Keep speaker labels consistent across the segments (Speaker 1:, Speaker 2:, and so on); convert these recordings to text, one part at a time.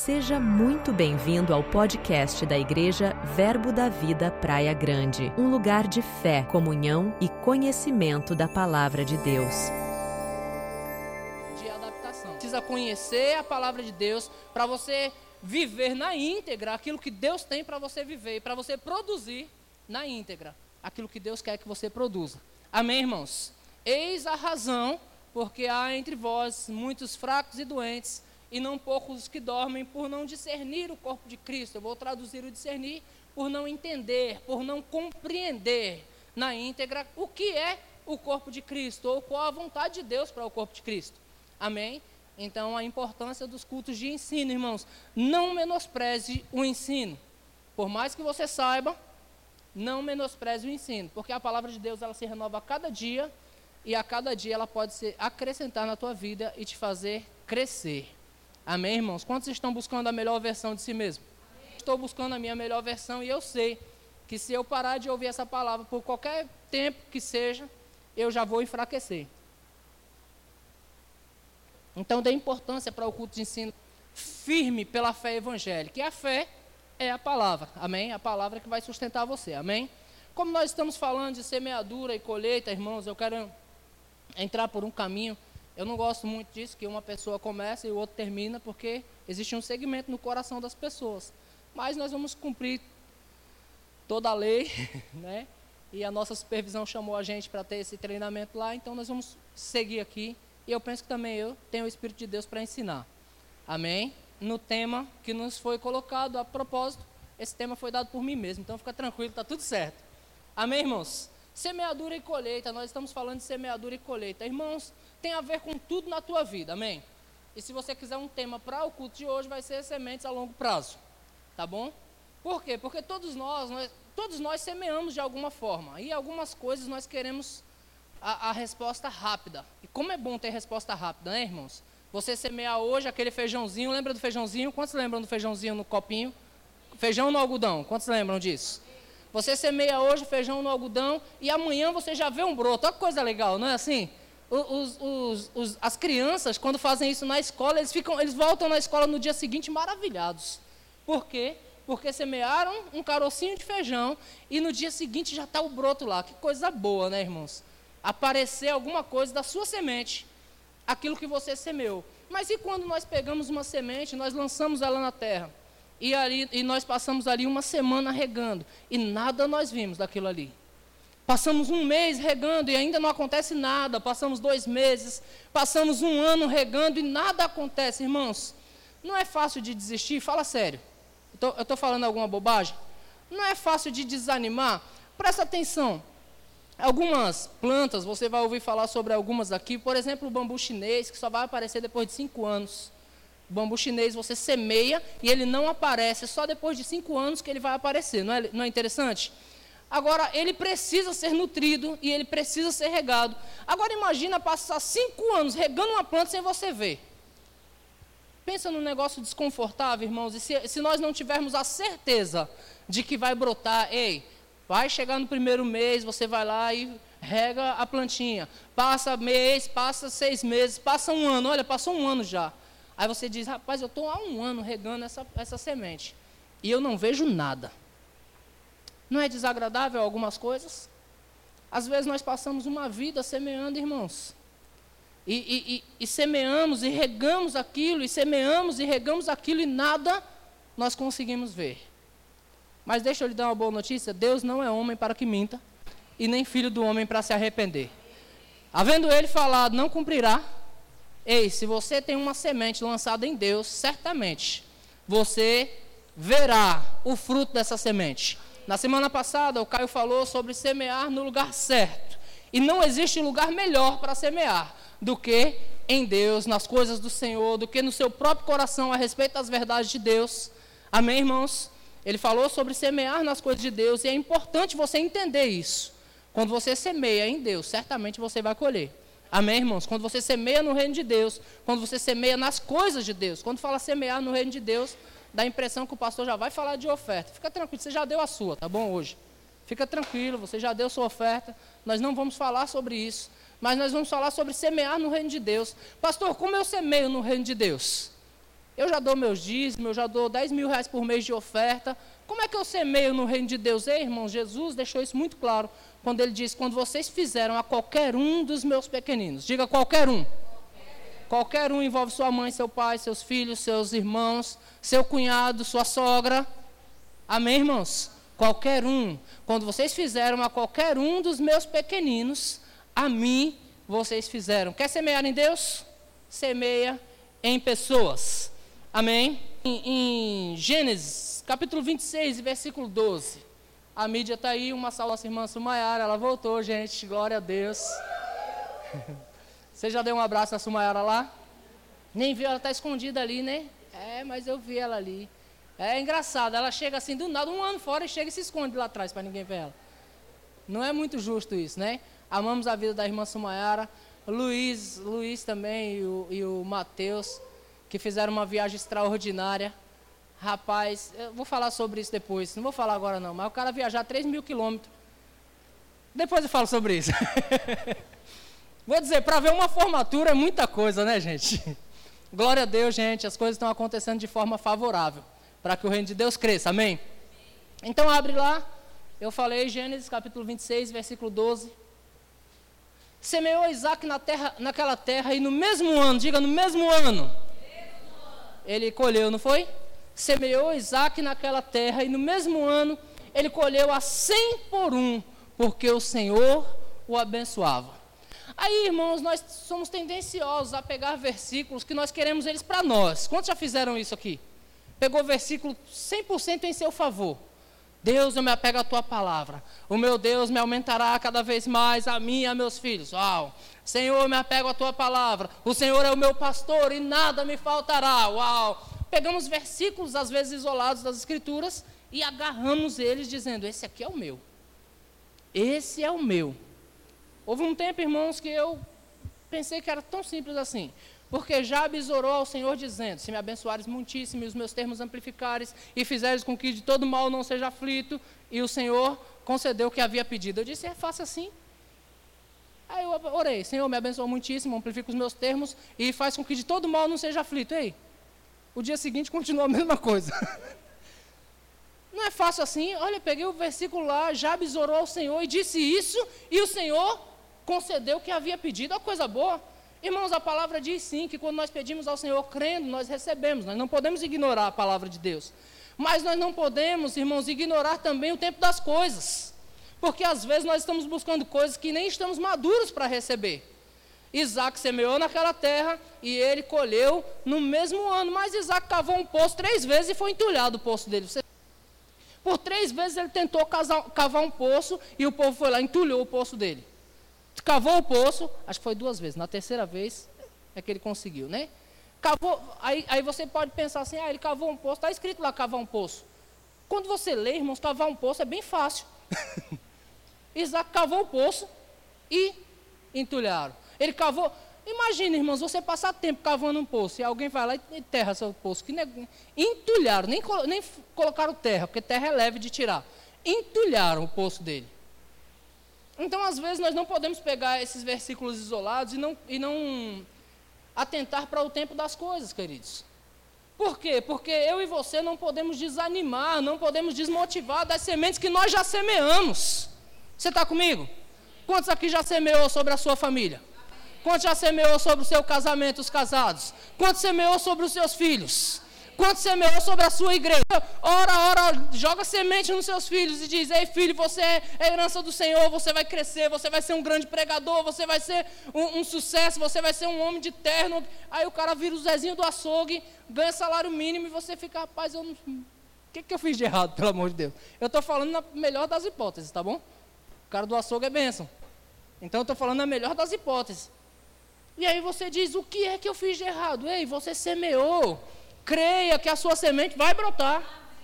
Speaker 1: Seja muito bem-vindo ao podcast da Igreja Verbo da Vida Praia Grande, um lugar de fé, comunhão e conhecimento da Palavra de Deus.
Speaker 2: De adaptação. Precisa conhecer a Palavra de Deus para você viver na íntegra aquilo que Deus tem para você viver e para você produzir na íntegra aquilo que Deus quer que você produza. Amém, irmãos? Eis a razão porque há entre vós muitos fracos e doentes, e não poucos que dormem por não discernir o corpo de Cristo. Eu vou traduzir o discernir por não entender, por não compreender na íntegra o que é o corpo de Cristo, ou qual a vontade de Deus para o corpo de Cristo. Amém? Então, a importância dos cultos de ensino, irmãos. Não menospreze o ensino. Por mais que você saiba, não menospreze o ensino, porque a palavra de Deus ela se renova a cada dia, e a cada dia ela pode se acrescentar na tua vida e te fazer crescer. Amém, irmãos? Quantos estão buscando a melhor versão de si mesmo? Amém. Estou buscando a minha melhor versão e eu sei que se eu parar de ouvir essa palavra por qualquer tempo que seja, eu já vou enfraquecer. Então dê importância para o culto de ensino firme pela fé evangélica. E a fé é a palavra, amém? A palavra que vai sustentar você, amém? Como nós estamos falando de semeadura e colheita, irmãos, eu quero entrar por um caminho. Eu não gosto muito disso, que uma pessoa começa e o outro termina, porque existe um segmento no coração das pessoas. Mas nós vamos cumprir toda a lei, né? E a nossa supervisão chamou a gente para ter esse treinamento lá, então nós vamos seguir aqui. E eu penso que também eu tenho o Espírito de Deus para ensinar. Amém? No tema que nos foi colocado, a propósito, esse tema foi dado por mim mesmo, então fica tranquilo, está tudo certo. Amém, irmãos? Semeadura e colheita, nós estamos falando de semeadura e colheita. Irmãos, tem a ver com tudo na tua vida, amém? E se você quiser um tema para o culto de hoje, vai ser sementes a longo prazo, tá bom? Por quê? Porque todos nós semeamos de alguma forma, e algumas coisas nós queremos a resposta rápida. E como é bom ter resposta rápida, né, irmãos? Você semear hoje aquele feijãozinho, lembra do feijãozinho? Quantos lembram do feijãozinho no copinho? Feijão no algodão, quantos lembram disso? Você semeia hoje feijão no algodão e amanhã você já vê um broto. Olha que coisa legal, não é assim? As crianças, quando fazem isso na escola, eles voltam na escola no dia seguinte maravilhados. Por quê? Porque semearam um carocinho de feijão e no dia seguinte já está o broto lá. Que coisa boa, né, irmãos? Aparecer alguma coisa da sua semente, aquilo que você semeou. Mas e quando nós pegamos uma semente, nós lançamos ela na terra? E nós passamos ali uma semana regando, e nada nós vimos daquilo ali. Passamos um mês regando e ainda não acontece nada. Passamos 2 meses, passamos 1 ano regando e nada acontece, irmãos. Não é fácil de desistir, fala sério. Eu estou falando alguma bobagem? Não é fácil de desanimar? Presta atenção. Algumas plantas, você vai ouvir falar sobre algumas aqui, por exemplo, o bambu chinês, que só vai aparecer depois de 5 anos. O bambu chinês você semeia e ele não aparece, só depois de 5 anos que ele vai aparecer, não é interessante? Agora, ele precisa ser nutrido e ele precisa ser regado. Agora, imagina passar 5 anos regando uma planta sem você ver. Pensa num negócio desconfortável, irmãos, e se nós não tivermos a certeza de que vai brotar, vai chegar no primeiro mês, você vai lá e rega a plantinha. Passa mês, passa 6 meses, passa 1 ano, olha, passou 1 ano já. Aí você diz, rapaz, eu estou há 1 ano regando essa semente e eu não vejo nada. Não é desagradável algumas coisas? Às vezes nós passamos uma vida semeando, irmãos. E semeamos e regamos aquilo, e semeamos e regamos aquilo, e nada nós conseguimos ver. Mas deixa eu lhe dar uma boa notícia, Deus não é homem para que minta, e nem filho do homem para se arrepender. Havendo ele falado, não cumprirá. Se você tem uma semente lançada em Deus, certamente você verá o fruto dessa semente. Na semana passada, o Caio falou sobre semear no lugar certo. E não existe lugar melhor para semear do que em Deus, nas coisas do Senhor, do que no seu próprio coração a respeito das verdades de Deus. Amém, irmãos? Ele falou sobre semear nas coisas de Deus e é importante você entender isso. Quando você semeia em Deus, certamente você vai colher. Amém, irmãos? Quando você semeia no reino de Deus, quando você semeia nas coisas de Deus, quando fala semear no reino de Deus, dá a impressão que o pastor já vai falar de oferta. Fica tranquilo, você já deu a sua, tá bom, hoje? Fica tranquilo, você já deu sua oferta, nós não vamos falar sobre isso, mas nós vamos falar sobre semear no reino de Deus. Pastor, como eu semeio no reino de Deus? Eu já dou meus dízimos, eu já dou 10 mil reais por mês de oferta. Como é que eu semeio no reino de Deus? Ei, irmãos, Jesus deixou isso muito claro quando ele disse, quando vocês fizeram a qualquer um dos meus pequeninos. Diga qualquer um. Qualquer um envolve sua mãe, seu pai, seus filhos, seus irmãos, seu cunhado, sua sogra. Amém, irmãos? Qualquer um. Quando vocês fizeram a qualquer um dos meus pequeninos, a mim vocês fizeram. Quer semear em Deus? Semeia em pessoas. Amém? Em Gênesis, capítulo 26, versículo 12. A mídia está aí, uma salva nossa irmã Sumayara, ela voltou, gente, glória a Deus. Você já deu um abraço na Sumayara lá? Nem viu, ela está escondida ali, né? Mas eu vi ela ali. É engraçado, ela chega assim do nada, um ano fora, e chega e se esconde lá atrás para ninguém ver ela. Não é muito justo isso, né? Amamos a vida da irmã Sumayara. Luiz também e o Mateus, que fizeram uma viagem extraordinária. Rapaz, eu vou falar sobre isso depois, não vou falar agora não, mas o cara viajar 3.000 quilômetros. Depois eu falo sobre isso. Vou dizer, para ver uma formatura é muita coisa, né, gente? Glória a Deus, gente, as coisas estão acontecendo de forma favorável, para que o reino de Deus cresça, amém? Então abre lá, eu falei Gênesis capítulo 26, versículo 12. Semeou Isaac naquela terra e no mesmo ano, diga no mesmo ano, ele colheu, não foi? Semeou Isaac naquela terra e no mesmo ano ele colheu a 100 por um, porque o Senhor o abençoava. Aí, irmãos, nós somos tendenciosos a pegar versículos que nós queremos eles para nós. Quantos já fizeram isso aqui? Pegou o versículo 100% em seu favor. Deus, eu me apego à tua palavra. O meu Deus me aumentará cada vez mais a mim e a meus filhos. Uau! Senhor, eu me apego à tua palavra. O Senhor é o meu pastor e nada me faltará. Uau! Pegamos versículos, às vezes isolados das Escrituras, e agarramos eles dizendo, esse aqui é o meu. Esse é o meu. Houve um tempo, irmãos, que eu pensei que era tão simples assim. Porque Jabes orou ao Senhor dizendo, se me abençoares muitíssimo e os meus termos amplificares e fizeres com que de todo mal não seja aflito, e o Senhor concedeu o que havia pedido. Eu disse, é fácil assim. Aí eu orei, Senhor, me abençoa muitíssimo, amplifica os meus termos e faz com que de todo mal não seja aflito. Ei, o dia seguinte continuou a mesma coisa. Não é fácil assim. Olha, peguei o versículo lá, Jabes orou ao Senhor e disse isso, e o Senhor concedeu o que havia pedido. Olha coisa boa. Irmãos, a palavra diz sim, que quando nós pedimos ao Senhor crendo, nós recebemos. Nós não podemos ignorar a palavra de Deus. Mas nós não podemos, irmãos, ignorar também o tempo das coisas. Porque às vezes nós estamos buscando coisas que nem estamos maduros para receber. Isaac semeou naquela terra e ele colheu no mesmo ano. Mas Isaac cavou um poço 3 vezes e foi entulhado o poço dele. Por 3 vezes ele tentou cavar um poço e o povo foi lá e entulhou o poço dele. Cavou o poço, acho que foi 2 vezes, na terceira vez é que ele conseguiu, né? Cavou, aí você pode pensar assim, ele cavou um poço, está escrito lá cavar um poço. Quando você lê, irmãos, cavar um poço é bem fácil. Isaac cavou o poço e entulharam. Ele cavou, imagina, irmãos, você passar tempo cavando um poço e alguém vai lá e enterra seu poço. Entulharam, nem colocaram terra, porque terra é leve de tirar. Entulharam o poço dele. Então, às vezes, nós não podemos pegar esses versículos isolados e não atentar para o tempo das coisas, queridos. Por quê? Porque eu e você não podemos desanimar, não podemos desmotivar das sementes que nós já semeamos. Você está comigo? Quantos aqui já semeou sobre a sua família? Quantos já semeou sobre o seu casamento, os casados? Quantos semeou sobre os seus filhos? Quantos semeou sobre a sua igreja? Ora, joga semente nos seus filhos e diz, ei filho, você é herança do Senhor, você vai crescer, você vai ser um grande pregador, você vai ser um sucesso, você vai ser um homem de terno. Aí o cara vira o Zezinho do açougue, ganha salário mínimo e você fica, rapaz, o que eu fiz de errado, pelo amor de Deus? Eu estou falando na melhor das hipóteses, tá bom? O cara do açougue é bênção. Então eu estou falando na melhor das hipóteses. E aí você diz, o que é que eu fiz de errado? Ei, você semeou. Creia que a sua semente vai brotar.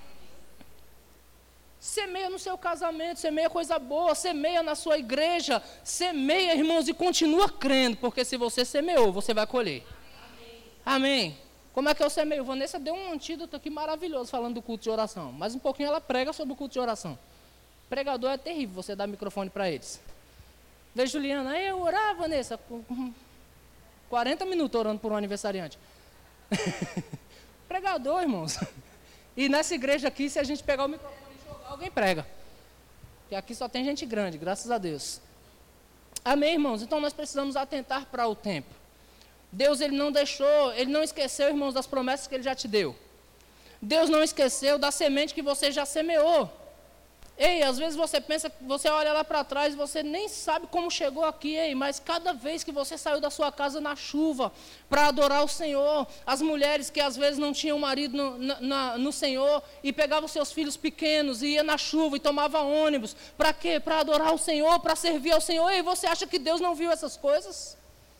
Speaker 2: Semeia no seu casamento, semeia coisa boa, semeia na sua igreja, semeia, irmãos, e continua crendo, porque se você semeou, você vai colher. Amém. Como é que eu semeio? Vanessa deu um antídoto aqui maravilhoso falando do culto de oração, mas um pouquinho ela prega sobre o culto de oração. Pregador é terrível, você dá microfone para eles. Veja Juliana, aí eu orar, Vanessa, 40 minutos orando por um aniversariante. pregador, irmãos. E nessa igreja aqui, se a gente pegar o microfone e jogar, alguém prega. Porque aqui só tem gente grande, graças a Deus. Amém, irmãos? Então nós precisamos atentar para o tempo. Deus, Ele não deixou, Ele não esqueceu, irmãos, das promessas que Ele já te deu. Deus não esqueceu da semente que você já semeou. Ei, às vezes você pensa, você olha lá para trás e você nem sabe como chegou aqui, ei, mas cada vez que você saiu da sua casa na chuva para adorar o Senhor, as mulheres que às vezes não tinham marido no Senhor e pegavam seus filhos pequenos e ia na chuva e tomava ônibus, para quê? Para adorar o Senhor, para servir ao Senhor. Ei, você acha que Deus não viu essas coisas?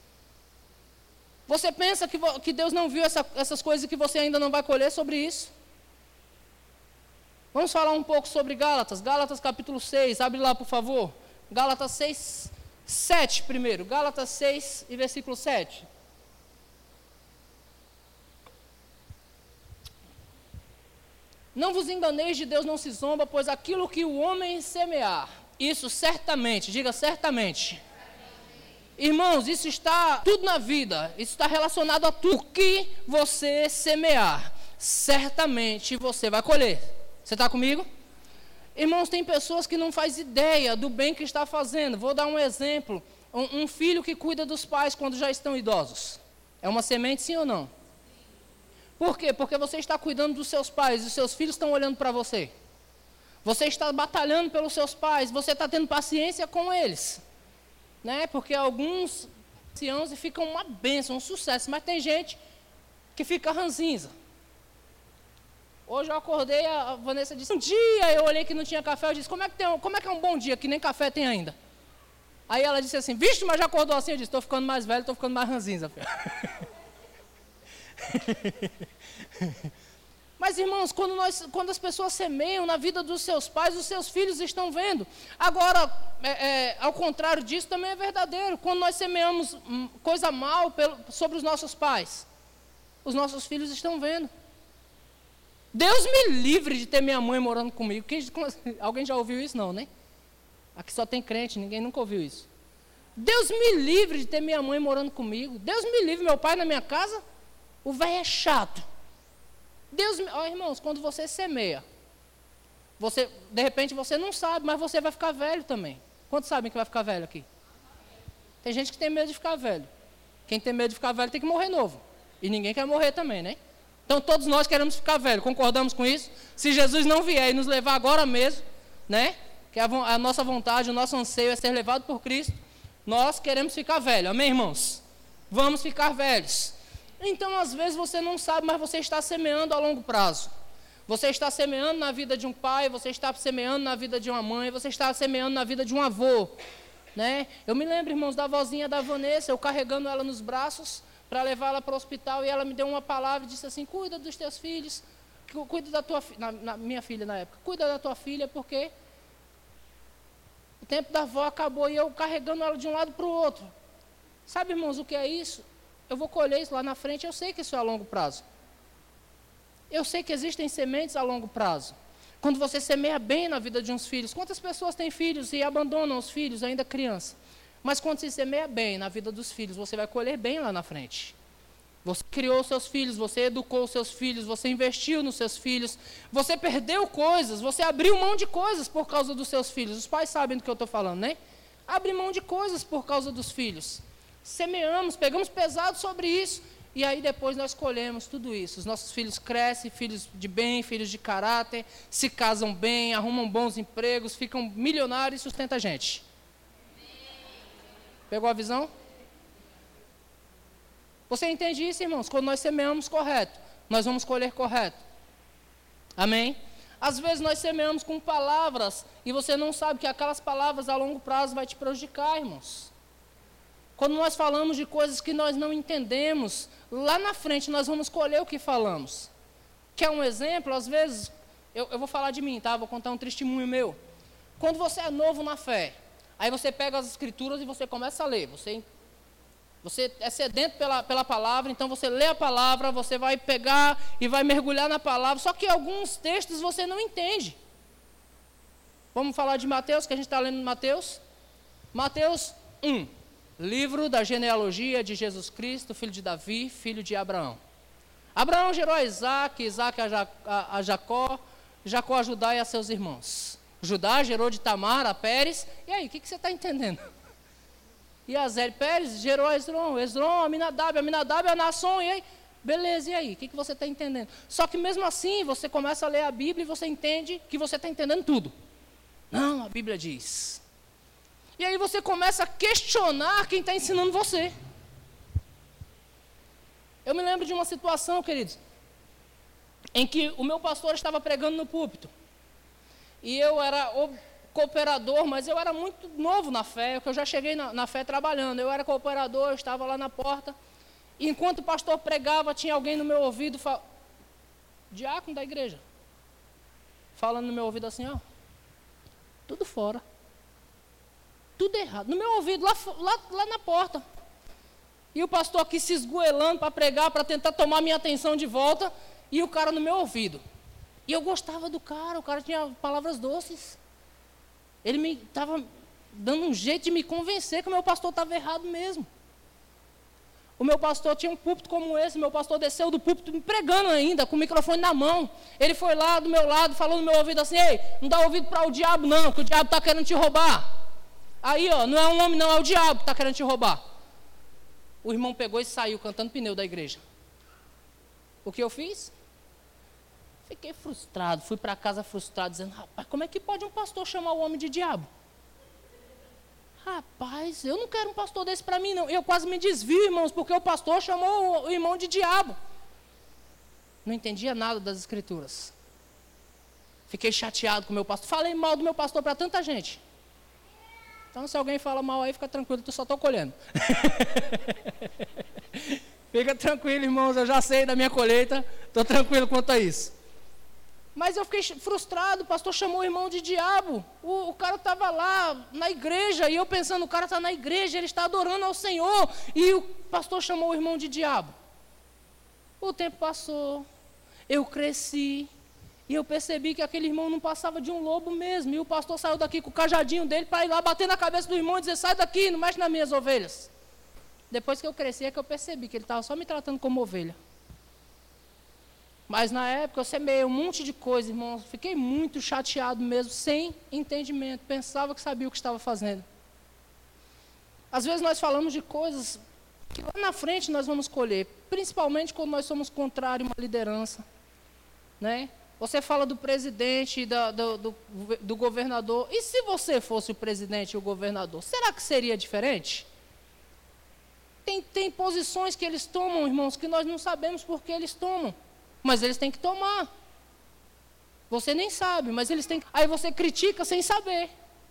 Speaker 2: Você pensa que Deus não viu essas coisas e que você ainda não vai colher sobre isso? Vamos falar um pouco sobre Gálatas. Gálatas capítulo 6, abre lá por favor. Gálatas 6, 7 primeiro. Gálatas 6 e versículo 7. Não vos enganeis, de Deus não se zomba, pois aquilo que o homem semear, isso certamente, diga certamente. Irmãos, isso está tudo na vida, isso está relacionado a tudo. O que você semear, certamente você vai colher. Você está comigo? Irmãos, tem pessoas que não fazem ideia do bem que está fazendo. Vou dar um exemplo. Um filho que cuida dos pais quando já estão idosos. É uma semente, sim ou não? Por quê? Porque você está cuidando dos seus pais e os seus filhos estão olhando para você. Você está batalhando pelos seus pais, você está tendo paciência com eles. Né? Porque alguns anciãos ficam uma bênção, um sucesso, mas tem gente que fica ranzinza. Hoje eu acordei, a Vanessa disse, um dia eu olhei que não tinha café, eu disse, como é que é um bom dia, que nem café tem ainda? Aí ela disse assim, vixe, mas já acordou assim? Eu disse, estou ficando mais velho, estou ficando mais ranzinza. Mas irmãos, quando as pessoas semeiam na vida dos seus pais, os seus filhos estão vendo. Agora, ao contrário disso, também é verdadeiro. Quando nós semeamos coisa mal sobre os nossos pais, os nossos filhos estão vendo. Deus me livre de ter minha mãe morando comigo. Alguém já ouviu isso? Não, né? Aqui só tem crente, ninguém nunca ouviu isso. Deus me livre de ter minha mãe morando comigo. Deus me livre, meu pai na minha casa. O velho é chato. Irmãos, quando você semeia, de repente você não sabe, mas você vai ficar velho também. Quantos sabem que vai ficar velho aqui? Tem gente que tem medo de ficar velho. Quem tem medo de ficar velho tem que morrer novo. E ninguém quer morrer também, né? Então todos nós queremos ficar velho, concordamos com isso? Se Jesus não vier e nos levar agora mesmo, né? Que a nossa vontade, o nosso anseio é ser levado por Cristo, nós queremos ficar velho, amém, irmãos? Vamos ficar velhos. Então às vezes você não sabe, mas você está semeando a longo prazo. Você está semeando na vida de um pai, você está semeando na vida de uma mãe, você está semeando na vida de um avô, né? Eu me lembro, irmãos, da avózinha da Vanessa, eu carregando ela nos braços, para levá-la para o hospital, e ela me deu uma palavra e disse assim, cuida dos teus filhos, cuida da tua filha, minha filha na época, cuida da tua filha, porque o tempo da avó acabou, e eu carregando ela de um lado para o outro. Sabe, irmãos, o que é isso? Eu vou colher isso lá na frente, eu sei que isso é a longo prazo. Eu sei que existem sementes a longo prazo. Quando você semeia bem na vida de uns filhos, quantas pessoas têm filhos e abandonam os filhos ainda criança? Mas quando se semeia bem na vida dos filhos, você vai colher bem lá na frente. Você criou seus filhos, você educou os seus filhos, você investiu nos seus filhos, você perdeu coisas, você abriu mão de coisas por causa dos seus filhos. Os pais sabem do que eu estou falando, né? Abre mão de coisas por causa dos filhos. Semeamos, pegamos pesado sobre isso, e aí depois nós colhemos tudo isso. Os nossos filhos crescem, filhos de bem, filhos de caráter, se casam bem, arrumam bons empregos, ficam milionários e sustentam a gente. Pegou a visão? Você entende isso, irmãos? Quando nós semeamos correto, nós vamos colher correto. Amém? Às vezes nós semeamos com palavras e você não sabe que aquelas palavras a longo prazo vai te prejudicar, irmãos. Quando nós falamos de coisas que nós não entendemos, lá na frente nós vamos colher o que falamos. Quer um exemplo? Às vezes, eu vou falar de mim, tá? Vou contar um testemunho meu. Quando você é novo na fé, aí você pega as escrituras e você começa a ler. Você é sedento pela palavra, então você lê a palavra, você vai pegar e vai mergulhar na palavra. Só que alguns textos você não entende. Vamos falar de Mateus, que a gente está lendo Mateus. Mateus 1, livro da genealogia de Jesus Cristo, filho de Davi, filho de Abraão. Abraão gerou a Isaac, Isaac a Jacó, Jacó a Judá e a seus irmãos. Judá gerou de Tamar a Pérez. E aí, o que você está entendendo? E Azer Pérez gerou a Esrom, Esrom a Aminadab, Aminadab a Naasson. E aí, beleza, e aí? O que você está entendendo? Só que mesmo assim, você começa a ler a Bíblia e você entende que você está entendendo tudo. Não, a Bíblia diz. E aí você começa a questionar quem está ensinando você. Eu me lembro de uma situação, queridos, em que o meu pastor estava pregando no púlpito. E eu era o cooperador, mas eu era muito novo na fé, porque eu já cheguei na fé trabalhando. Eu era cooperador, eu estava lá na porta. E enquanto o pastor pregava, tinha alguém no meu ouvido, diácono da igreja, falando no meu ouvido assim, ó, tudo fora. Tudo errado. No meu ouvido, lá na porta. E o pastor aqui se esgoelando para pregar, para tentar tomar minha atenção de volta. E o cara no meu ouvido. E eu gostava do cara, o cara tinha palavras doces. Ele me estava dando um jeito de me convencer que o meu pastor estava errado mesmo. O meu pastor tinha um púlpito como esse, meu pastor desceu do púlpito me pregando ainda, com o microfone na mão. Ele foi lá do meu lado, falou no meu ouvido assim, ei, não dá ouvido para o diabo não, que o diabo está querendo te roubar. Aí, ó, não é um homem não, é o diabo que está querendo te roubar. O irmão pegou e saiu cantando pneu da igreja. O que eu fiz? Fiquei frustrado, fui para casa frustrado, dizendo, rapaz, como é que pode um pastor chamar o homem de diabo? Rapaz, eu não quero um pastor desse para mim, não. Eu quase me desvio, irmãos, porque o pastor chamou o irmão de diabo. Não entendia nada das escrituras. Fiquei chateado com o meu pastor. Falei mal do meu pastor para tanta gente. Então, se alguém fala mal aí, fica tranquilo, eu só estou colhendo. Fica tranquilo, irmãos, eu já sei da minha colheita, estou tranquilo quanto a isso. Mas eu fiquei frustrado, o pastor chamou o irmão de diabo. O cara estava lá na igreja, e eu pensando, o cara está na igreja, ele está adorando ao Senhor, e o pastor chamou o irmão de diabo. O tempo passou, eu cresci, e eu percebi que aquele irmão não passava de um lobo mesmo. E o pastor saiu daqui com o cajadinho dele para ir lá bater na cabeça do irmão e dizer, sai daqui, não mexe nas minhas ovelhas. Depois que eu cresci é que eu percebi que ele estava só me tratando como ovelha. Mas na época eu semeei um monte de coisa, irmão. Fiquei muito chateado mesmo, sem entendimento. Pensava que sabia o que estava fazendo. Às vezes nós falamos de coisas que lá na frente nós vamos colher. Principalmente quando nós somos contrários a uma liderança. Né? Você fala do presidente, do governador. E se você fosse o presidente e o governador, será que seria diferente? Tem posições que eles tomam, irmãos, que nós não sabemos por que eles tomam. Mas eles têm que tomar. Você nem sabe, mas eles têm que... Aí você critica sem saber.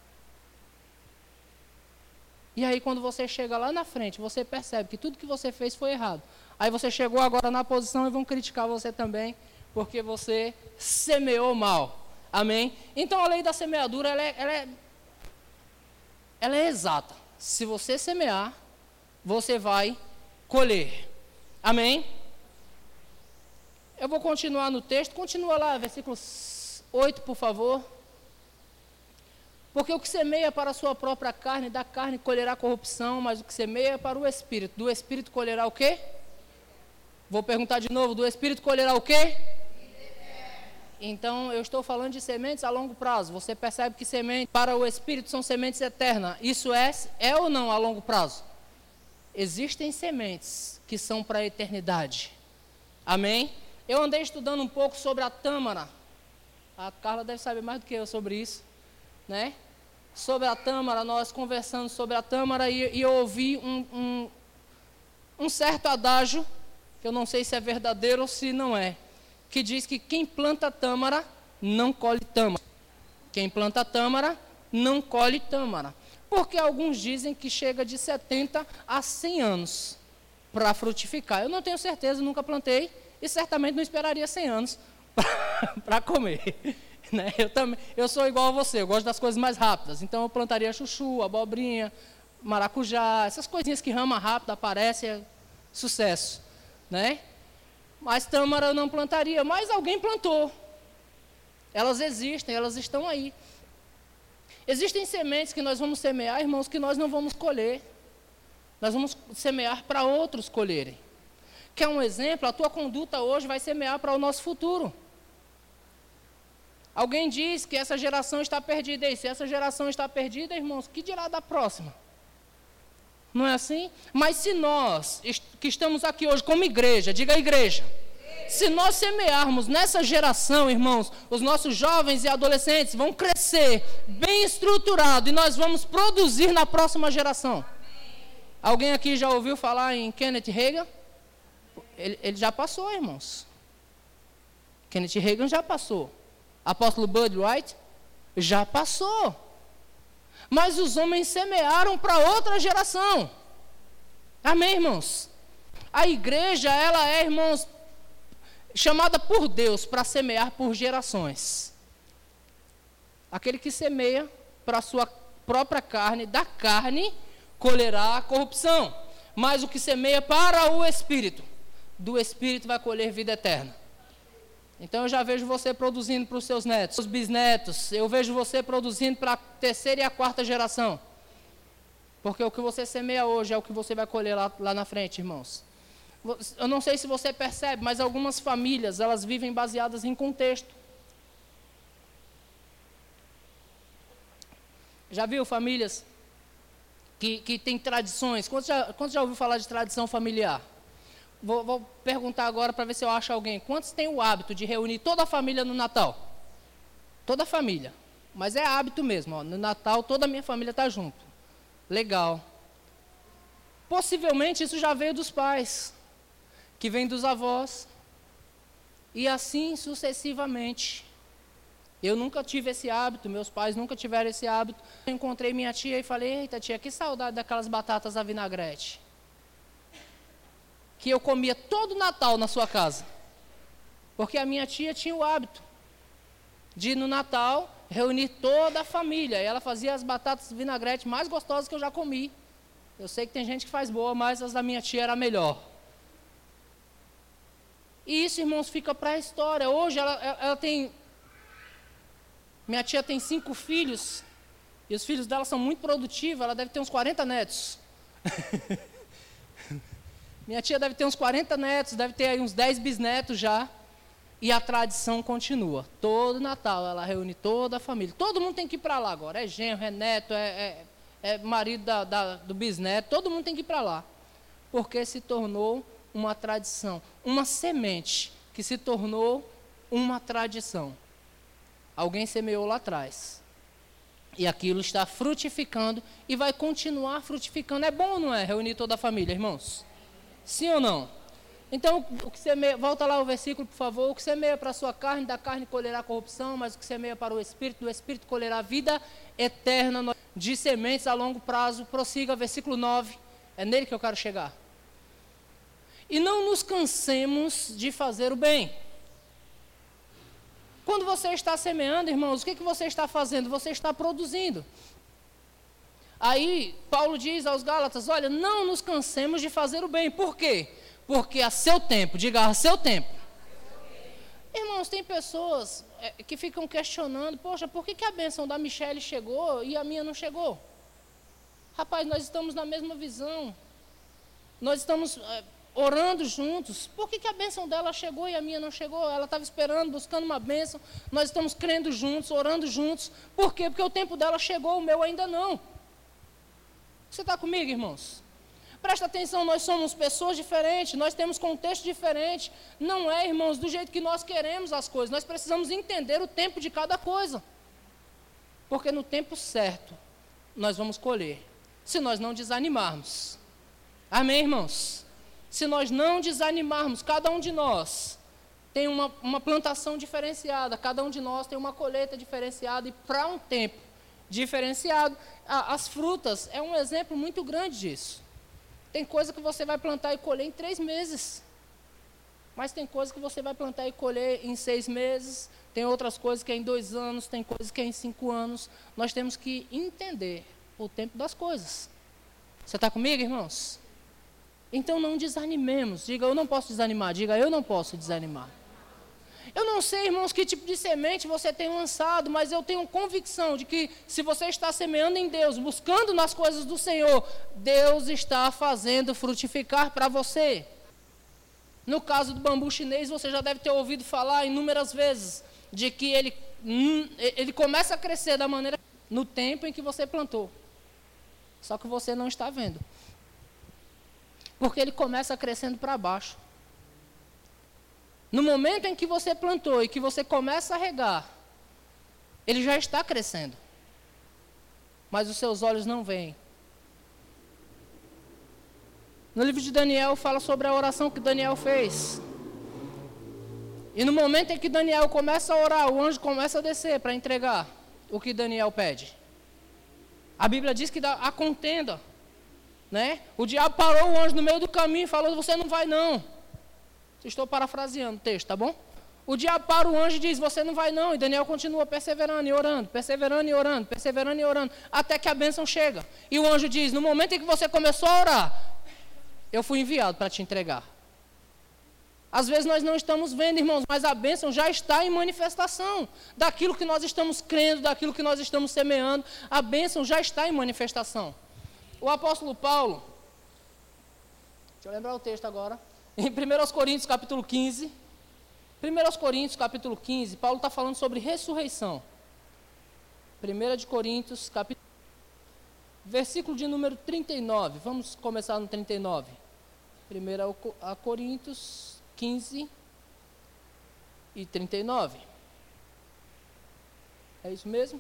Speaker 2: E aí quando você chega lá na frente, você percebe que tudo que você fez foi errado. Aí você chegou agora na posição e vão criticar você também, porque você semeou mal. Amém? Então a lei da semeadura, ela é exata. Se você semear, você vai colher. Amém? Eu vou continuar no texto. Continua lá, versículo 8, por favor. Porque o que semeia para a sua própria carne, da carne colherá corrupção, mas o que semeia para o Espírito, do Espírito colherá o quê? Vou perguntar de novo, do Espírito colherá o quê? Então, eu estou falando de sementes a longo prazo. Você percebe que sementes para o Espírito são sementes eternas. Isso é ou não a longo prazo? Existem sementes que são para a eternidade. Amém? Eu andei estudando um pouco sobre a tâmara. A Carla deve saber mais do que eu sobre isso, né? Sobre a tâmara, nós conversando sobre a tâmara e eu ouvi um certo adágio, que eu não sei se é verdadeiro ou se não é, que diz que quem planta tâmara não colhe tâmara. Quem planta tâmara não colhe tâmara. Porque alguns dizem que chega de 70 a 100 anos para frutificar. Eu não tenho certeza, nunca plantei e certamente não esperaria 100 anos para comer. Né? Eu sou igual a você, eu gosto das coisas mais rápidas. Então eu plantaria chuchu, abobrinha, maracujá, essas coisinhas que rama rápido, aparece, é sucesso. Né? Mas tâmara eu não plantaria, mas alguém plantou. Elas existem, elas estão aí. Existem sementes que nós vamos semear, irmãos, que nós não vamos colher. Nós vamos semear para outros colherem. Quer um exemplo? A tua conduta hoje vai semear para o nosso futuro. Alguém diz que essa geração está perdida. E se essa geração está perdida, irmãos, que dirá da próxima? Não é assim? Mas se nós, que estamos aqui hoje como igreja, diga igreja, se nós semearmos nessa geração, irmãos, os nossos jovens e adolescentes vão crescer bem estruturado e nós vamos produzir na próxima geração. Alguém aqui já ouviu falar em Kenneth Hagin? Ele já passou, irmãos. Kenneth Hagin já passou. Apóstolo Bud Wright já passou. Mas os homens semearam para outra geração. Amém, irmãos? A igreja, ela é, irmãos, chamada por Deus para semear por gerações. Aquele que semeia para a sua própria carne, da carne colherá a corrupção. Mas o que semeia para o Espírito, do Espírito vai colher vida eterna. Então eu já vejo você produzindo para os seus netos, os bisnetos. Eu vejo você produzindo para a terceira e a quarta geração. Porque o que você semeia hoje é o que você vai colher lá na frente, irmãos. Eu não sei se você percebe, mas algumas famílias, elas vivem baseadas em contexto. Já viu famílias que têm tradições? Quantos já ouviu falar de tradição familiar? Vou perguntar agora para ver se eu acho alguém. Quantos têm o hábito de reunir toda a família no Natal? Toda a família. Mas é hábito mesmo. Ó. No Natal, toda a minha família está junto. Legal. Possivelmente isso já veio dos pais, que vem dos avós. E assim sucessivamente. Eu nunca tive esse hábito, meus pais nunca tiveram esse hábito. Eu encontrei minha tia e falei, eita tia, que saudade daquelas batatas a vinagrete. Que eu comia todo Natal na sua casa. Porque a minha tia tinha o hábito de, no Natal, reunir toda a família. E ela fazia as batatas vinagrete mais gostosas que eu já comi. Eu sei que tem gente que faz boa, mas as da minha tia era melhor. E isso, irmãos, fica para a história. Hoje ela tem... Minha tia tem 5 filhos. E os filhos dela são muito produtivos. Ela deve ter uns 40 netos. Minha tia deve ter uns 40 netos, deve ter aí uns 10 bisnetos já. E a tradição continua. Todo Natal ela reúne toda a família. Todo mundo tem que ir para lá agora. É genro, é neto, é marido do bisneto. Todo mundo tem que ir para lá. Porque se tornou uma tradição. Uma semente que se tornou uma tradição. Alguém semeou lá atrás. E aquilo está frutificando e vai continuar frutificando. É bom ou não é reunir toda a família, irmãos? Sim ou não? Então, o que semeia, volta lá o versículo, por favor. O que semeia para a sua carne, da carne colherá corrupção, mas o que semeia para o Espírito, do Espírito colherá vida eterna de sementes a longo prazo. Prossiga, versículo 9. É nele que eu quero chegar. E não nos cansemos de fazer o bem. Quando você está semeando, irmãos, o que você está fazendo? Você está produzindo. Aí, Paulo diz aos Gálatas, olha, não nos cansemos de fazer o bem. Por quê? Porque a seu tempo, diga a seu tempo. Irmãos, tem pessoas que ficam questionando, poxa, por que a bênção da Michele chegou e a minha não chegou? Rapaz, nós estamos na mesma visão. Nós estamos orando juntos. Por que a bênção dela chegou e a minha não chegou? Ela estava esperando, buscando uma bênção. Nós estamos crendo juntos, orando juntos. Por quê? Porque o tempo dela chegou, o meu ainda não. Você está comigo, irmãos? Presta atenção, nós somos pessoas diferentes, nós temos contexto diferente. Não é, irmãos, do jeito que nós queremos as coisas. Nós precisamos entender o tempo de cada coisa. Porque no tempo certo, nós vamos colher. Se nós não desanimarmos. Amém, irmãos? Se nós não desanimarmos, cada um de nós tem uma plantação diferenciada, cada um de nós tem uma colheita diferenciada e para um tempo diferenciado. As frutas é um exemplo muito grande disso. Tem coisa que você vai plantar e colher em 3 meses. Mas tem coisa que você vai plantar e colher em 6 meses. Tem outras coisas que é em 2 anos, tem coisas que é em 5 anos. Nós temos que entender o tempo das coisas. Você está comigo, irmãos? Então não desanimemos. Diga, eu não posso desanimar. Diga, eu não posso desanimar. Eu não sei, irmãos, que tipo de semente você tem lançado, mas eu tenho convicção de que se você está semeando em Deus, buscando nas coisas do Senhor, Deus está fazendo frutificar para você. No caso do bambu chinês, você já deve ter ouvido falar inúmeras vezes de que ele começa a crescer da maneira no tempo em que você plantou. Só que você não está vendo. Porque ele começa crescendo para baixo. No momento em que você plantou e que você começa a regar, ele já está crescendo. Mas os seus olhos não veem. No livro de Daniel fala sobre a oração que Daniel fez. E no momento em que Daniel começa a orar, o anjo começa a descer para entregar o que Daniel pede. A Bíblia diz que dá a contenda, né? O diabo parou o anjo no meio do caminho e falou: você não vai não. Estou parafraseando o texto, tá bom? O diabo para o anjo e diz: você não vai não. E Daniel continua perseverando e orando, perseverando e orando, perseverando e orando, até que a bênção chega. E o anjo diz: no momento em que você começou a orar, eu fui enviado para te entregar. Às vezes nós não estamos vendo, irmãos, mas a bênção já está em manifestação. Daquilo que nós estamos crendo, daquilo que nós estamos semeando, a bênção já está em manifestação. O apóstolo Paulo, deixa eu lembrar o texto agora, em 1 Coríntios capítulo 15, 1 Coríntios capítulo 15, Paulo está falando sobre ressurreição. 1 Coríntios capítulo, versículo de número 39, vamos começar no 39. 1 Coríntios 15 e 39. É isso mesmo?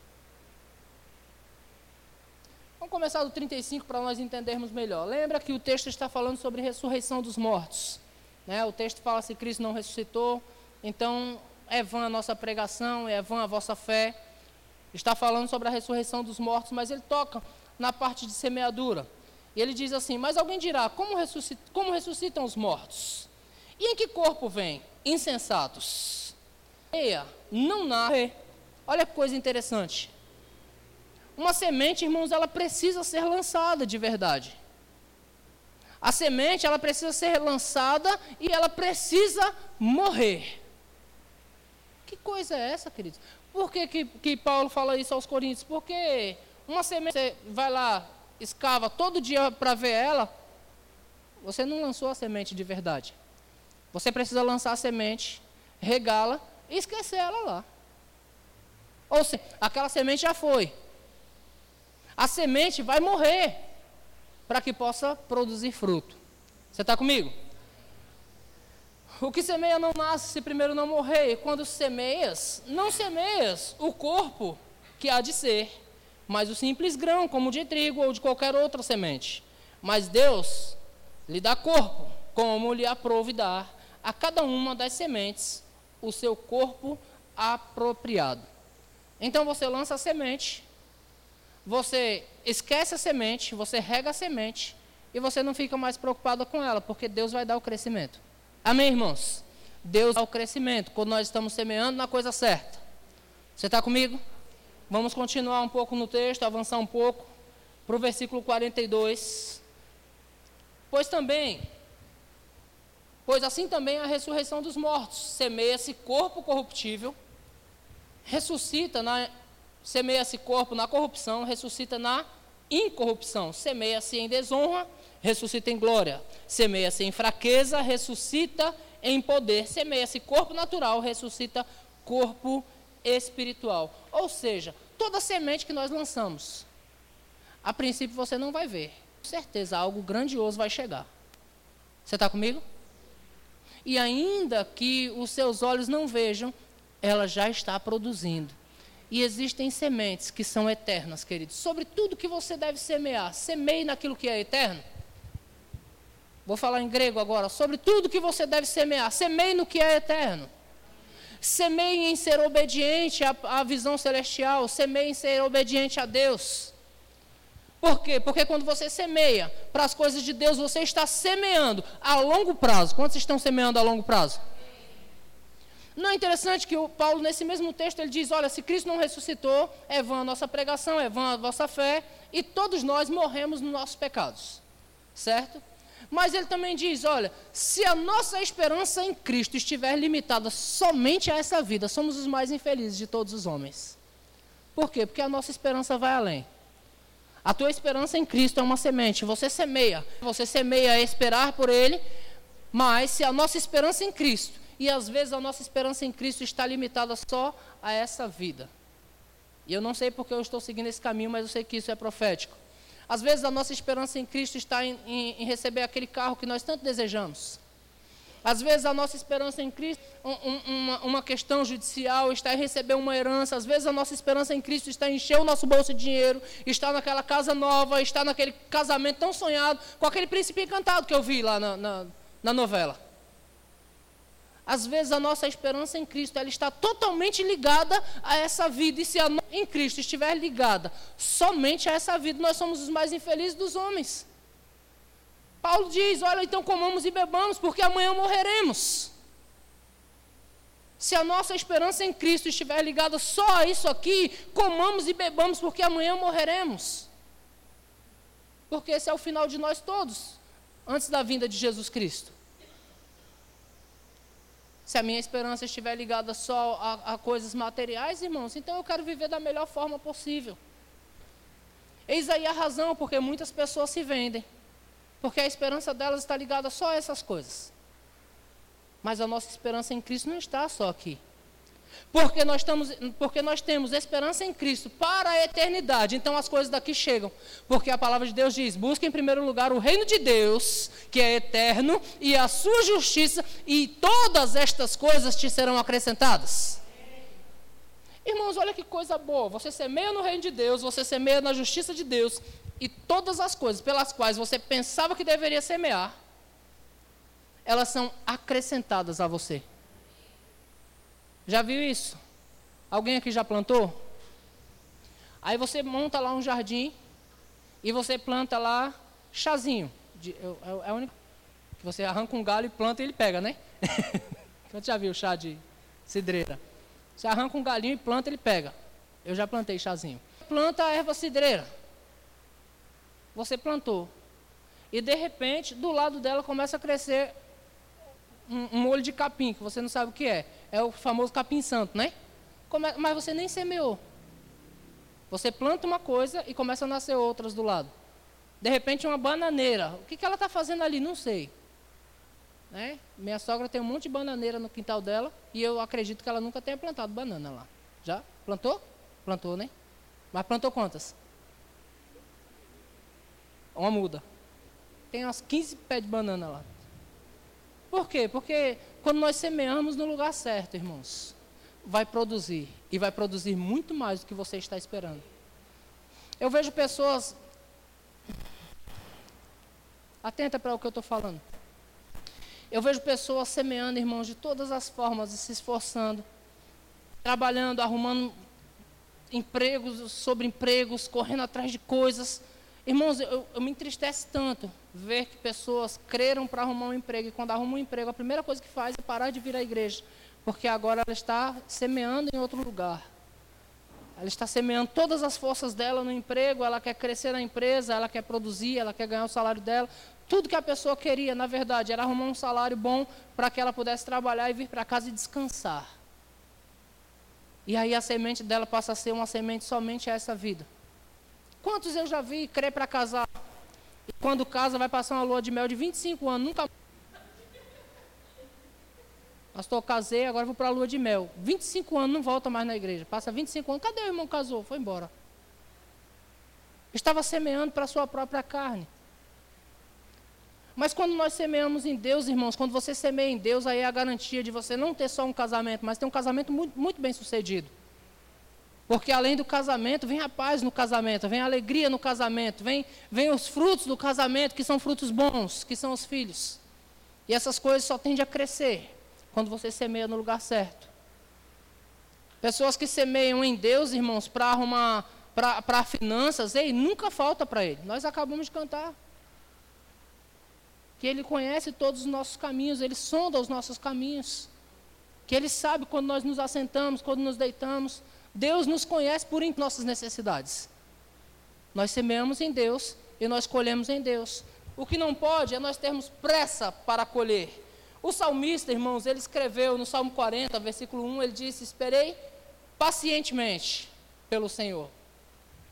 Speaker 2: Vamos começar do 35 para nós entendermos melhor. Lembra que o texto está falando sobre ressurreição dos mortos, né? O texto fala: se Cristo não ressuscitou, então é vã a nossa pregação, é vã a vossa fé. Está falando sobre a ressurreição dos mortos, mas ele toca na parte de semeadura. E ele diz assim: mas alguém dirá, como ressuscitam os mortos? E em que corpo vêm? Insensatos. Não nasce. Olha que coisa interessante. Uma semente, irmãos, ela precisa ser lançada de verdade. A semente, ela precisa ser lançada e ela precisa morrer. Que coisa é essa, queridos? Por que Paulo fala isso aos Coríntios? Porque uma semente, você vai lá, escava todo dia para ver ela, você não lançou a semente de verdade. Você precisa lançar a semente, regá-la e esquecer ela lá. Ou seja, aquela semente já foi. A semente vai morrer para que possa produzir fruto. Você está comigo? O que semeia não nasce se primeiro não morrer. E quando semeias, não semeias o corpo que há de ser, mas o simples grão, como de trigo ou de qualquer outra semente. Mas Deus lhe dá corpo, como lhe aprouve dar a cada uma das sementes o seu corpo apropriado. Então você lança a semente, você esquece a semente, você rega a semente e você não fica mais preocupado com ela, porque Deus vai dar o crescimento. Amém, irmãos? Deus dá o crescimento quando nós estamos semeando na coisa certa. Você está comigo? Vamos continuar um pouco no texto, avançar um pouco para o versículo 42. Pois assim também a ressurreição dos mortos. Semeia-se corpo corruptível, semeia-se corpo na corrupção, ressuscita na incorrupção. Semeia-se em desonra, ressuscita em glória. Semeia-se em fraqueza, ressuscita em poder. Semeia-se corpo natural, ressuscita corpo espiritual. Ou seja, toda semente que nós lançamos, a princípio você não vai ver. Com certeza algo grandioso vai chegar. Você está comigo? E ainda que os seus olhos não vejam, ela já está produzindo. E existem sementes que são eternas, queridos. Sobre tudo que você deve semear, semeie naquilo que é eterno. Vou falar em grego agora. Sobre tudo que você deve semear, semeie no que é eterno. Semeie em ser obediente à visão celestial, semeie em ser obediente a Deus. Por quê? Porque quando você semeia para as coisas de Deus, você está semeando a longo prazo. Quantos estão semeando a longo prazo? Não é interessante que o Paulo, nesse mesmo texto, ele diz: olha, se Cristo não ressuscitou, é vã a nossa pregação, é vã a vossa fé, e todos nós morremos nos nossos pecados. Certo? Mas ele também diz: olha, se a nossa esperança em Cristo estiver limitada somente a essa vida, somos os mais infelizes de todos os homens. Por quê? Porque a nossa esperança vai além. A tua esperança em Cristo é uma semente, você semeia esperar por Ele, Mas se a nossa esperança em Cristo, e às vezes a nossa esperança em Cristo está limitada só a essa vida. E eu não sei porque eu estou seguindo esse caminho, mas eu sei que isso é profético. Às vezes a nossa esperança em Cristo está em receber aquele carro que nós tanto desejamos. Às vezes a nossa esperança em Cristo, uma questão judicial, está em receber uma herança. Às vezes a nossa esperança em Cristo está em encher o nosso bolso de dinheiro, está naquela casa nova, está naquele casamento tão sonhado, com aquele príncipe encantado que eu vi lá na novela. Às vezes a nossa esperança em Cristo, ela está totalmente ligada a essa vida. E se a nossa em Cristo estiver ligada somente a essa vida, nós somos os mais infelizes dos homens. Paulo diz, olha, então comamos e bebamos, porque amanhã morreremos. Se a nossa esperança em Cristo estiver ligada só a isso aqui, comamos e bebamos, porque amanhã morreremos. Porque esse é o final de nós todos, antes da vinda de Jesus Cristo. Se a minha esperança estiver ligada só a coisas materiais, irmãos, então eu quero viver da melhor forma possível. Eis aí a razão porque muitas pessoas se vendem. Porque a esperança delas está ligada só a essas coisas. Mas a nossa esperança em Cristo não está só aqui. Porque nós temos esperança em Cristo para a eternidade. Então as coisas daqui chegam. Porque a palavra de Deus diz, busca em primeiro lugar o reino de Deus, que é eterno, e a sua justiça, e todas estas coisas te serão acrescentadas. Irmãos, olha que coisa boa. Você semeia no reino de Deus, você semeia na justiça de Deus, e todas as coisas pelas quais você pensava que deveria semear, elas são acrescentadas a você. Já viu isso? Alguém aqui já plantou? Aí você monta lá um jardim e você planta lá chazinho. É o único que você arranca um galho e planta e ele pega, né? Você já viu chá de cidreira? Você arranca um galinho e planta e ele pega. Eu já plantei chazinho. Planta a erva cidreira. Você plantou. E de repente, do lado dela começa a crescer um molho de capim, que você não sabe o que é. É o famoso capim santo, né? Mas você nem semeou. Você planta uma coisa e começa a nascer outras do lado. De repente, uma bananeira. O que ela está fazendo ali? Não sei. Né? Minha sogra tem um monte de bananeira no quintal dela e eu acredito que ela nunca tenha plantado banana lá. Já? Plantou? Plantou, né? Mas plantou quantas? Uma muda. Tem umas 15 pés de banana lá. Por quê? Porque quando nós semeamos no lugar certo, irmãos, vai produzir. E vai produzir muito mais do que você está esperando. Eu vejo pessoas... Atenta para o que eu estou falando. Eu vejo pessoas semeando, irmãos, de todas as formas, e se esforçando, trabalhando, arrumando empregos sobre empregos, correndo atrás de coisas. Irmãos, eu me entristece tanto ver que pessoas creram para arrumar um emprego, e quando arrumam um emprego, a primeira coisa que faz é parar de vir à igreja, porque agora ela está semeando em outro lugar. Ela está semeando todas as forças dela no emprego, ela quer crescer na empresa, ela quer produzir, ela quer ganhar o salário dela. Tudo que a pessoa queria, na verdade, era arrumar um salário bom para que ela pudesse trabalhar e vir para casa e descansar. E aí a semente dela passa a ser uma semente somente a essa vida. Quantos eu já vi crer para casar? E quando casa vai passar uma lua de mel de 25 anos, nunca... Pastor, casei, agora vou para a lua de mel. 25 anos, não volta mais na igreja. Passa 25 anos, cadê o irmão que casou? Foi embora. Estava semeando para a sua própria carne. Mas quando nós semeamos em Deus, irmãos, quando você semeia em Deus, aí é a garantia de você não ter só um casamento, mas ter um casamento muito, muito bem sucedido. Porque além do casamento, vem a paz no casamento, vem a alegria no casamento, vem os frutos do casamento, que são frutos bons, que são os filhos. E essas coisas só tendem a crescer quando você semeia no lugar certo. Pessoas que semeiam em Deus, irmãos, para arrumar, para finanças, nunca falta para ele. Nós acabamos de cantar. Que ele conhece todos os nossos caminhos, ele sonda os nossos caminhos. Que ele sabe quando nós nos assentamos, quando nos deitamos. Deus nos conhece por nossas necessidades. Nós semeamos em Deus e nós colhemos em Deus. O que não pode é nós termos pressa para colher. O salmista, irmãos, ele escreveu no Salmo 40, versículo 1, ele disse, esperei pacientemente pelo Senhor.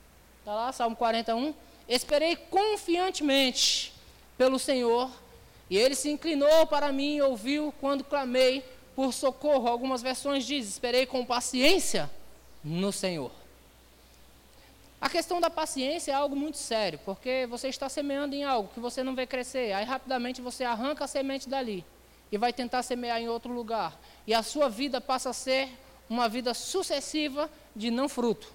Speaker 2: Está lá, Salmo 41. Esperei confiantemente pelo Senhor, E ele se inclinou para mim e ouviu quando clamei por socorro. Algumas versões dizem, esperei com paciência no Senhor. A questão da paciência é algo muito sério, porque você está semeando em algo que você não vê crescer, aí rapidamente você arranca a semente dali e vai tentar semear em outro lugar. E a sua vida passa a ser uma vida sucessiva de não fruto.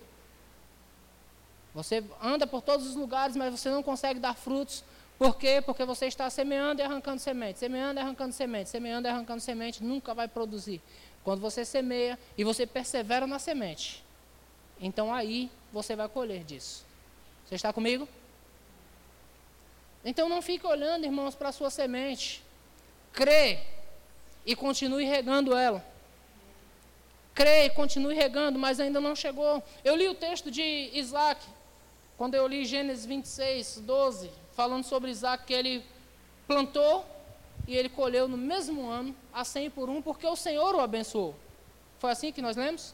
Speaker 2: Você anda por todos os lugares, mas você não consegue dar frutos. Por quê? Porque você está semeando e arrancando semente, semeando e arrancando semente, semeando e arrancando semente, nunca vai produzir. Quando você semeia e você persevera na semente, então aí você vai colher disso. Você está comigo? Então não fique olhando, irmãos, para a sua semente. Crê e continue regando ela. Crê e continue regando, mas ainda não chegou. Eu li o texto de Isaac, quando eu li Gênesis 26, 12, falando sobre Isaac, que ele plantou e ele colheu no mesmo ano, a 100 por 1, porque o Senhor o abençoou. Foi assim que nós lemos?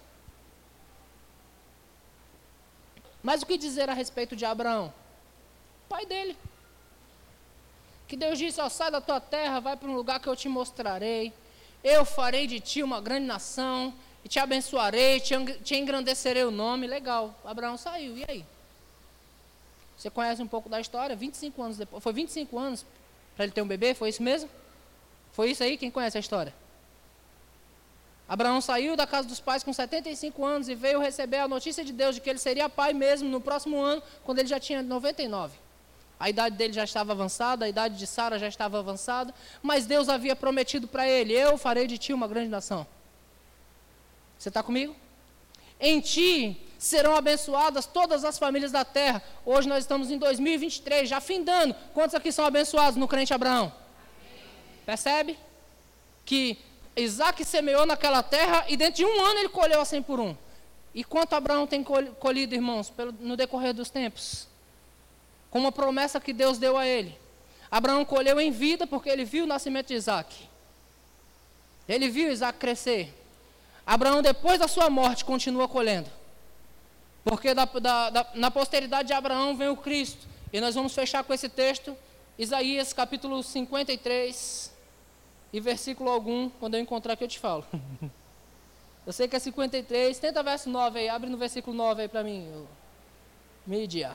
Speaker 2: Mas o que dizer a respeito de Abraão? Pai dele. Que Deus disse, ó, sai da tua terra, vai para um lugar que eu te mostrarei. Eu farei de ti uma grande nação, e te abençoarei, te engrandecerei o nome. Legal, Abraão saiu, e aí? Você conhece um pouco da história, 25 anos depois, foi 25 anos para ele ter um bebê, foi isso mesmo? Foi isso aí? Quem conhece a história? Abraão saiu da casa dos pais com 75 anos e veio receber a notícia de Deus de que ele seria pai mesmo no próximo ano, quando ele já tinha 99. A idade dele já estava avançada, a idade de Sara já estava avançada, mas Deus havia prometido para ele, eu farei de ti uma grande nação. Você está comigo? Em ti serão abençoadas todas as famílias da terra. Hoje nós estamos em 2023, já findando. Quantos aqui são abençoados no crente Abraão? Percebe? Que Isaac semeou naquela terra e dentro de um ano ele colheu a 100 por 1. E quanto Abraão tem colhido, irmãos, no decorrer dos tempos? Com uma promessa que Deus deu a ele. Abraão colheu em vida porque ele viu o nascimento de Isaac. Ele viu Isaac crescer. Abraão, depois da sua morte, continua colhendo. Porque na posteridade de Abraão vem o Cristo. E nós vamos fechar com esse texto, Isaías capítulo 53, e versículo algum, quando eu encontrar aqui eu te falo. Eu sei que é 53, tenta verso 9 aí, abre no versículo 9 aí para mim, mídia.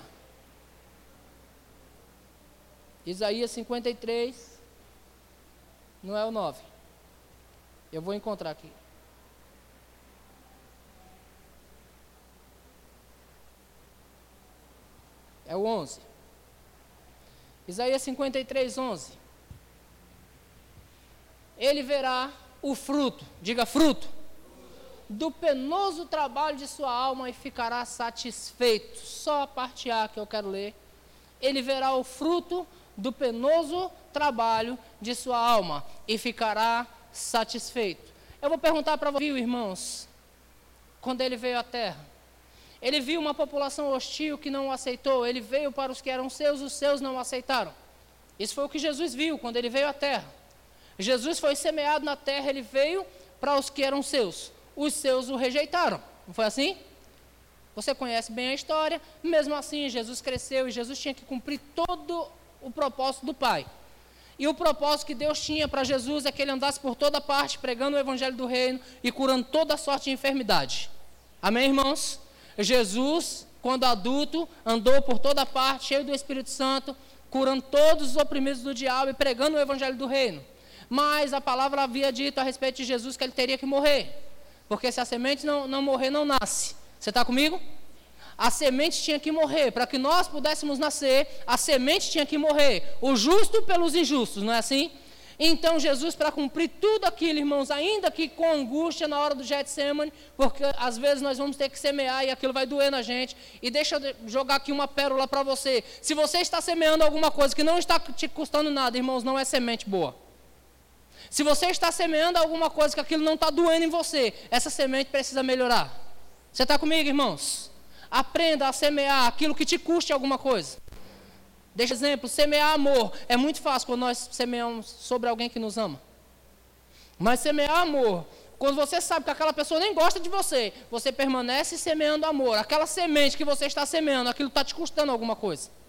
Speaker 2: Isaías 53, não é o 9. Eu vou encontrar aqui. É o 11. Isaías 53, 11. Ele verá o fruto, diga fruto, do penoso trabalho de sua alma e ficará satisfeito. Só a parte A que eu quero ler. Ele verá o fruto do penoso trabalho de sua alma e ficará satisfeito. Eu vou perguntar para vocês, irmãos, quando ele veio à terra, ele viu uma população hostil que não o aceitou, ele veio para os que eram seus, os seus não o aceitaram. Isso foi o que Jesus viu quando ele veio à terra. Jesus foi semeado na terra, ele veio para os que eram seus, os seus o rejeitaram. Não foi assim? Você conhece bem a história, mesmo assim Jesus cresceu e Jesus tinha que cumprir todo o propósito do Pai. E o propósito que Deus tinha para Jesus é que ele andasse por toda parte, pregando o evangelho do reino e curando toda sorte de enfermidade. Amém, irmãos? Jesus, quando adulto, andou por toda parte, cheio do Espírito Santo, curando todos os oprimidos do diabo e pregando o evangelho do reino. Mas a palavra havia dito a respeito de Jesus que ele teria que morrer, porque se a semente não morrer, não nasce. Você está comigo? A semente tinha que morrer, para que nós pudéssemos nascer, a semente tinha que morrer, o justo pelos injustos, não é assim? Então Jesus, para cumprir tudo aquilo, irmãos, ainda que com angústia na hora do Getsemane, porque às vezes nós vamos ter que semear e aquilo vai doer na gente, e deixa eu jogar aqui uma pérola para você, se você está semeando alguma coisa que não está te custando nada, irmãos, não é semente boa. Se você está semeando alguma coisa que aquilo não está doendo em você, essa semente precisa melhorar. Você está comigo, irmãos? Aprenda a semear aquilo que te custe alguma coisa. Deixa exemplo, semear amor. É muito fácil quando nós semeamos sobre alguém que nos ama. Mas semear amor, quando você sabe que aquela pessoa nem gosta de você, você permanece semeando amor. Aquela semente que você está semeando, aquilo está te custando alguma coisa.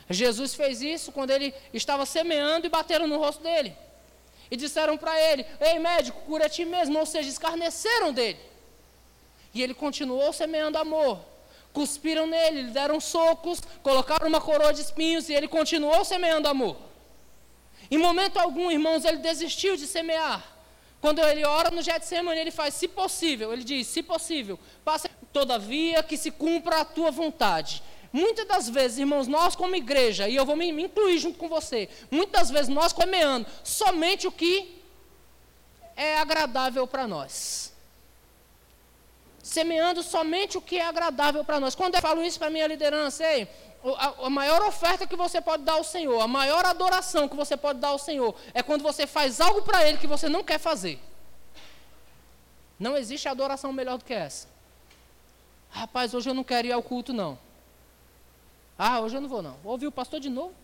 Speaker 2: Jesus fez isso quando ele estava semeando e bateram no rosto dele. E disseram para ele: ei médico, cura a ti mesmo, ou seja, escarneceram dele. E ele continuou semeando amor. Cuspiram nele, lhe deram socos, colocaram uma coroa de espinhos e ele continuou semeando amor. Em momento algum, irmãos, ele desistiu de semear. Quando ele ora no Getsemane, ele faz, se possível, ele diz, se possível, passa, todavia que se cumpra a tua vontade. Muitas das vezes, irmãos, nós como igreja, e eu vou me incluir junto com você, muitas das vezes nós semeando somente o que é agradável para nós. Semeando somente o que é agradável para nós. Quando eu falo isso para a minha liderança, ei, a maior oferta que você pode dar ao Senhor, a maior adoração que você pode dar ao Senhor, é quando você faz algo para Ele que você não quer fazer. Não existe adoração melhor do que essa. Rapaz, hoje eu não quero ir ao culto, não. Ah, hoje eu não vou, não. Vou ouvir o pastor de novo.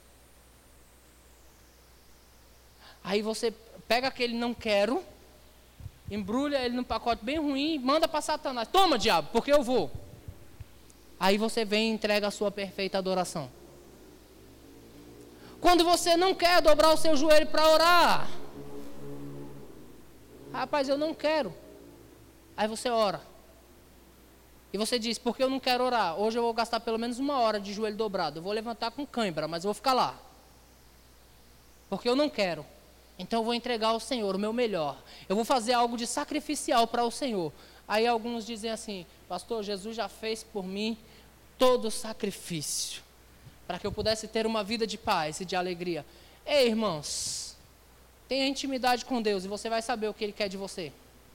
Speaker 2: Aí você pega aquele não quero, embrulha ele num pacote bem ruim e manda para Satanás. Toma, diabo, porque eu vou. Aí você vem e entrega a sua perfeita adoração. Quando você não quer dobrar o seu joelho para orar. Rapaz, eu não quero. Aí você ora. E você diz, porque eu não quero orar. Hoje eu vou gastar pelo menos 1 hora de joelho dobrado. Eu vou levantar com cãibra, mas eu vou ficar lá. Porque eu não quero. Então eu vou entregar ao Senhor o meu melhor. Eu vou fazer algo de sacrificial para o Senhor. Aí alguns dizem assim, pastor, Jesus já fez por mim todo o sacrifício, para que eu pudesse ter uma vida de paz e de alegria. Ei, irmãos, tenha intimidade com Deus e você vai saber o que Ele quer de você.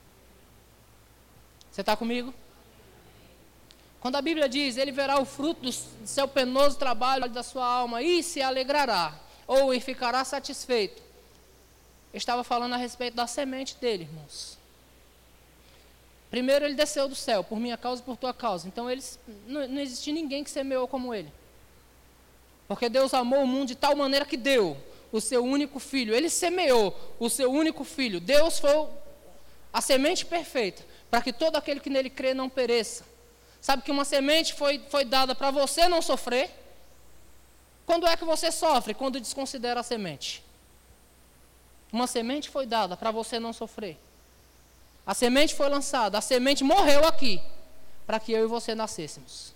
Speaker 2: Você está comigo? Quando a Bíblia diz, Ele verá o fruto do seu penoso trabalho da sua alma e se alegrará, ou e ficará satisfeito. Eu estava falando a respeito da semente dele, irmãos. Primeiro ele desceu do céu, por minha causa e por tua causa. Então não existe ninguém que semeou como ele. Porque Deus amou o mundo de tal maneira que deu o seu único filho. Ele semeou o seu único filho. Deus foi a semente perfeita, para que todo aquele que nele crê não pereça. Sabe que uma semente foi dada para você não sofrer? Quando é que você sofre? Quando desconsidera a semente. Uma semente foi dada para você não sofrer. A semente foi lançada, a semente morreu aqui, para que eu e você nascêssemos.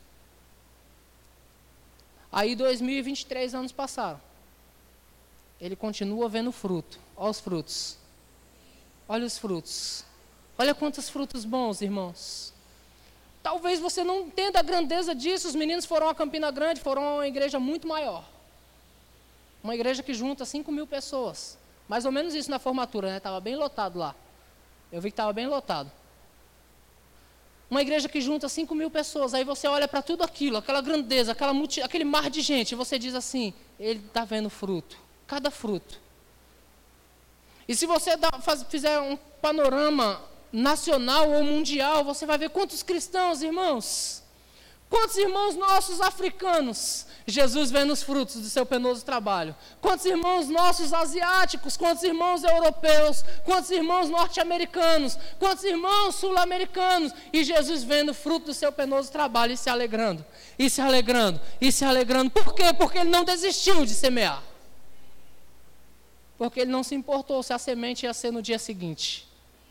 Speaker 2: Aí 2023 anos passaram. Ele continua vendo fruto. Olha os frutos. Olha os frutos. Olha quantos frutos bons, irmãos. Talvez você não entenda a grandeza disso. Os meninos foram a Campina Grande, foram a uma igreja muito maior. Uma igreja que junta 5.000 pessoas. Mais ou menos isso na formatura, né? Estava bem lotado lá. Eu vi que estava bem lotado. Uma igreja que junta 5.000 pessoas. Aí você olha para tudo aquilo, aquela grandeza, aquele mar de gente. E você diz assim, ele está vendo fruto. Cada fruto. E se você fizer um panorama nacional ou mundial, você vai ver quantos cristãos, irmãos. Quantos irmãos nossos africanos Jesus vê nos frutos do seu penoso trabalho? Quantos irmãos nossos asiáticos? Quantos irmãos europeus? Quantos irmãos norte-americanos? Quantos irmãos sul-americanos? E Jesus vê no fruto do seu penoso trabalho e se alegrando, e se alegrando, e se alegrando. Por quê? Porque ele não desistiu de semear. Porque ele não se importou se a semente ia ser no dia seguinte.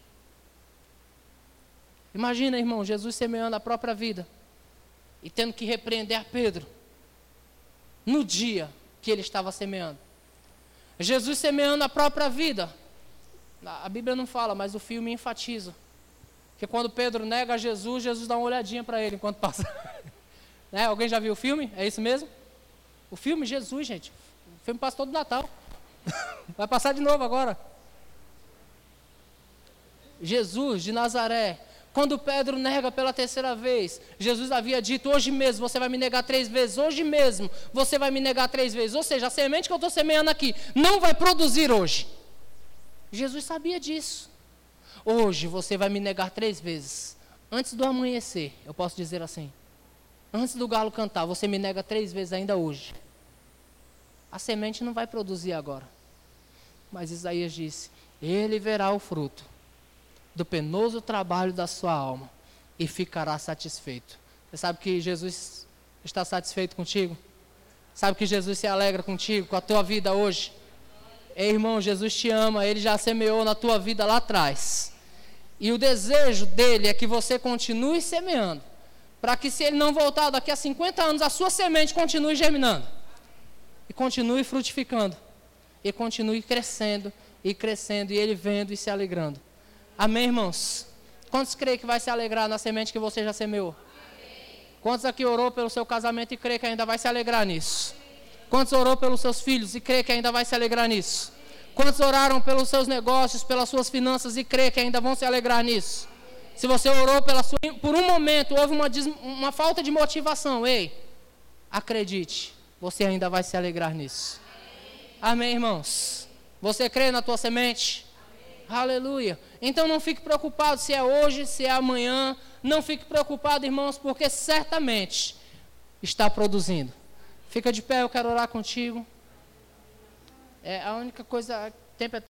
Speaker 2: Imagina, irmão, Jesus semeando a própria vida e tendo que repreender a Pedro no dia que ele estava semeando. Jesus semeando a própria vida. A Bíblia não fala, mas o filme enfatiza. Que quando Pedro nega a Jesus, Jesus dá uma olhadinha para ele enquanto passa. Né? Alguém já viu o filme? É isso mesmo? O filme Jesus, gente. O filme passa todo Natal. Vai passar de novo agora. Jesus de Nazaré. Quando Pedro nega pela 3ª vez, Jesus havia dito, hoje mesmo você vai me negar 3 vezes, hoje mesmo você vai me negar 3 vezes. Ou seja, a semente que eu estou semeando aqui não vai produzir hoje. Jesus sabia disso. Hoje você vai me negar 3 vezes. Antes do amanhecer, eu posso dizer assim. Antes do galo cantar, você me nega 3 vezes ainda hoje. A semente não vai produzir agora. Mas Isaías disse, ele verá o fruto do penoso trabalho da sua alma e ficará satisfeito. Você sabe que Jesus está satisfeito contigo? Sabe que Jesus se alegra contigo, com a tua vida hoje? Ei, irmão, Jesus te ama, Ele já semeou na tua vida lá atrás. E o desejo dele é que você continue semeando, para que se Ele não voltar daqui a 50 anos, a sua semente continue germinando, e continue frutificando, e continue crescendo, e Ele vendo e se alegrando. Amém, irmãos? Quantos creem que vai se alegrar na semente que você já semeou? Quantos aqui orou pelo seu casamento e crê que ainda vai se alegrar nisso? Quantos orou pelos seus filhos e crê que ainda vai se alegrar nisso? Quantos oraram pelos seus negócios, pelas suas finanças e crê que ainda vão se alegrar nisso? Se você orou por um momento, houve uma falta de motivação, ei, acredite, você ainda vai se alegrar nisso. Amém, irmãos? Você crê na tua semente? Aleluia. Então não fique preocupado se é hoje, se é amanhã. Não fique preocupado, irmãos, porque certamente está produzindo. Fica de pé, eu quero orar contigo. A única coisa, o tempo é